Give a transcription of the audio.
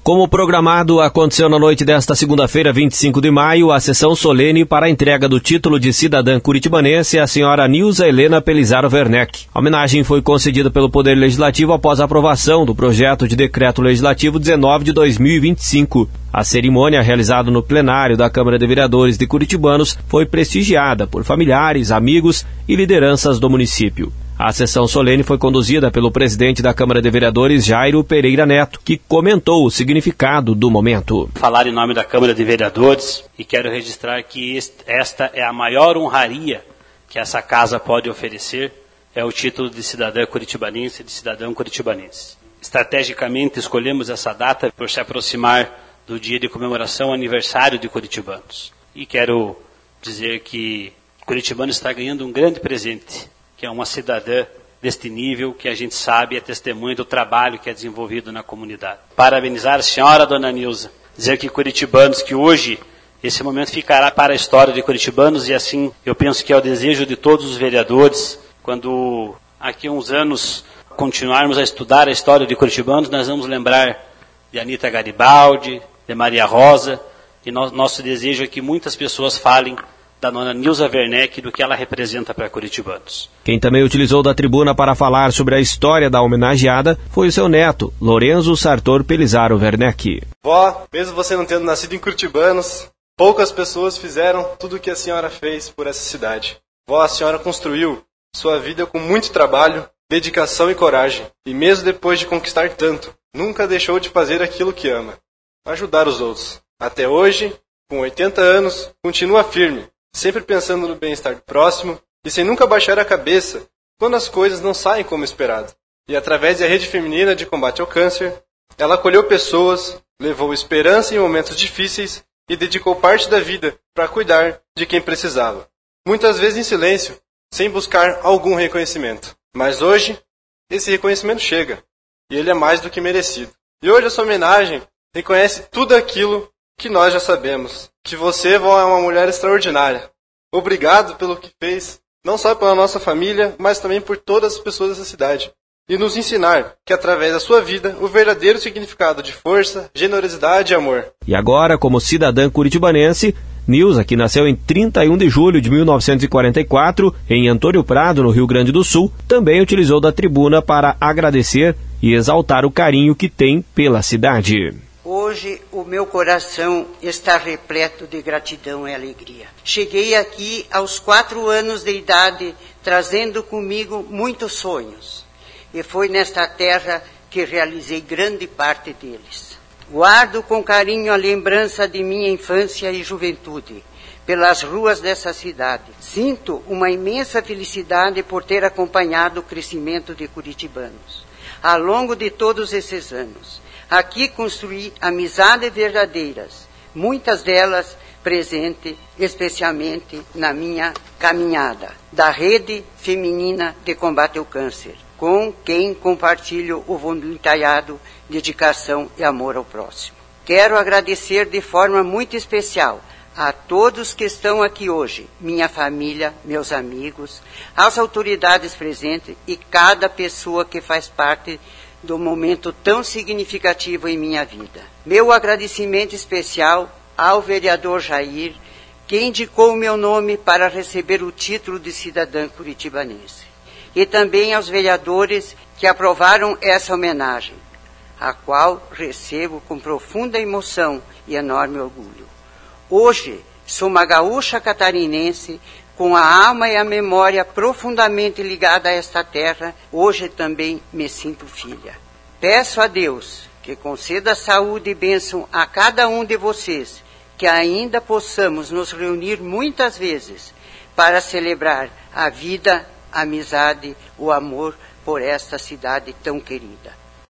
Como programado, aconteceu na noite desta segunda-feira, 25 de maio, a sessão solene para a entrega do título de cidadã curitibanense à senhora Nilza Helena Pelizaro Werneck. A homenagem foi concedida pelo Poder Legislativo após a aprovação do projeto de decreto legislativo 19 de 2025. A cerimônia, realizada no plenário da Câmara de Vereadores de Curitibanos, foi prestigiada por familiares, amigos e lideranças do município. A sessão solene foi conduzida pelo presidente da Câmara de Vereadores, Jairo Pereira Neto, que comentou o significado do momento. Falar em nome da Câmara de Vereadores e quero registrar que esta é a maior honraria que essa casa pode oferecer, é o título de cidadã curitibanense, de cidadão curitibanense. Estrategicamente escolhemos essa data por se aproximar do dia de comemoração aniversário de Curitibanos. E quero dizer que Curitibano está ganhando um grande presente, que é uma cidadã deste nível, que a gente sabe é testemunho do trabalho que é desenvolvido na comunidade. Parabenizar a senhora, dona Nilza, dizer que Curitibanos, que hoje esse momento ficará para a história de Curitibanos, e assim eu penso que é o desejo de todos os vereadores, quando aqui a uns anos continuarmos a estudar a história de Curitibanos, nós vamos lembrar de Anita Garibaldi, de Maria Rosa, e nosso desejo é que muitas pessoas falem da dona Nilza Werneck, do que ela representa para Curitibanos. Quem também utilizou da tribuna para falar sobre a história da homenageada foi o seu neto, Lorenzo Sartor Pelizaro Werneck. Vó, mesmo você não tendo nascido em Curitibanos, poucas pessoas fizeram tudo o que a senhora fez por essa cidade. Vó, a senhora construiu sua vida com muito trabalho, dedicação e coragem. E mesmo depois de conquistar tanto, nunca deixou de fazer aquilo que ama, ajudar os outros. Até hoje, com 80 anos, continua firme, sempre pensando no bem-estar do próximo e sem nunca baixar a cabeça quando as coisas não saem como esperado. E através da Rede Feminina de Combate ao Câncer, ela acolheu pessoas, levou esperança em momentos difíceis e dedicou parte da vida para cuidar de quem precisava. Muitas vezes em silêncio, sem buscar algum reconhecimento. Mas hoje, esse reconhecimento chega, e ele é mais do que merecido. E hoje essa homenagem reconhece tudo aquilo que nós já sabemos, que você, vó, é uma mulher extraordinária. Obrigado pelo que fez, não só pela nossa família, mas também por todas as pessoas dessa cidade. E nos ensinar que, através da sua vida, o verdadeiro significado de força, generosidade e amor. E agora, como cidadã curitibanense, Nilza, que nasceu em 31 de julho de 1944, em Antônio Prado, no Rio Grande do Sul, também utilizou da tribuna para agradecer e exaltar o carinho que tem pela cidade. Hoje o meu coração está repleto de gratidão e alegria. Cheguei aqui aos 4 anos de idade, trazendo comigo muitos sonhos. E foi nesta terra que realizei grande parte deles. Guardo com carinho a lembrança de minha infância e juventude, pelas ruas dessa cidade. Sinto uma imensa felicidade por ter acompanhado o crescimento de curitibanos ao longo de todos esses anos. Aqui construí amizades verdadeiras, muitas delas presentes especialmente na minha caminhada da Rede Feminina de Combate ao Câncer, com quem compartilho o voluntariado, dedicação e amor ao próximo. Quero agradecer de forma muito especial a todos que estão aqui hoje, minha família, meus amigos, as autoridades presentes e cada pessoa que faz parte do momento tão significativo em minha vida. Meu agradecimento especial ao vereador Jair, que indicou o meu nome para receber o título de cidadã curitibanense. E também aos vereadores que aprovaram essa homenagem, a qual recebo com profunda emoção e enorme orgulho. Hoje, sou uma gaúcha catarinense, com a alma e a memória profundamente ligada a esta terra, hoje também me sinto filha. Peço a Deus que conceda saúde e bênção a cada um de vocês, que ainda possamos nos reunir muitas vezes para celebrar a vida, a amizade, o amor por esta cidade tão querida.